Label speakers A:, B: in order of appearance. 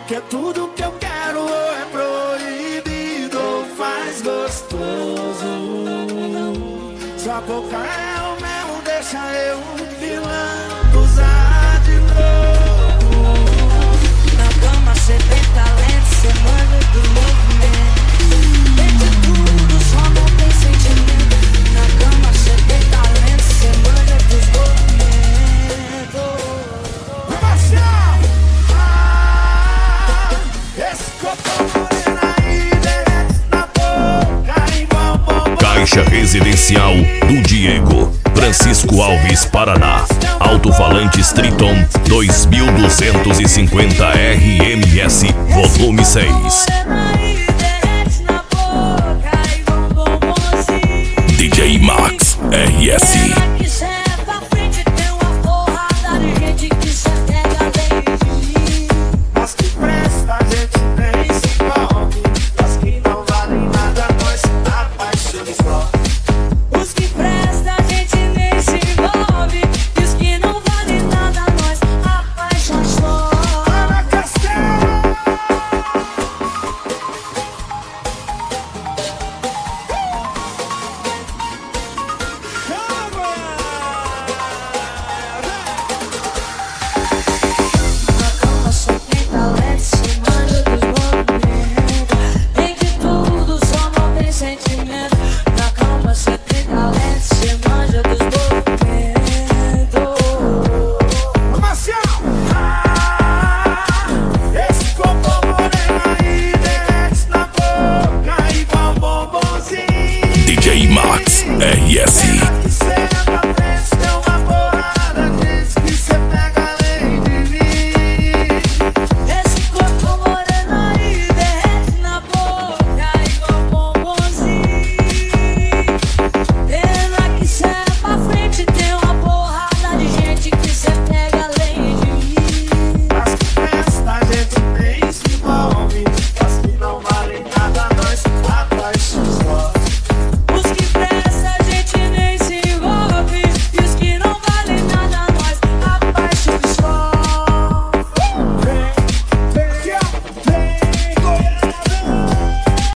A: Que é tudo que eu quero ou é proibido ou faz gostoso. Sua boca é o mel, deixa eu pilando, usar de novo.
B: Na cama cê tem talento, cê manda do movimento. Tem de tudo, só não tem sentimento. Na cama cê tem talento, cê manda dos movimentos.
A: Marcial! Esse copo morena aí derrete na boca igual bombom.
C: Caixa Residencial do Diego, Francisco Alves, Paraná. Alto-falantes Triton 2250 RMS, volume 6. DJ Max RS.
A: As que presta a gente nem se envolve. As que não valem nada nós apaixonamos logo.
B: Os que presta a gente nem se envolve. E os que não valem nada nós apaixonamos só.
A: Ana Castelo!
B: Na cama só tem talento, cê manja dos movimentos. Tem de tudo, só não tem sentimento. Na cama cê tem talento, cê manja dos movimentos.
A: Marcial! Esse copo morena aí derrete na boca igual bombonzinho.
C: DJ Max RS.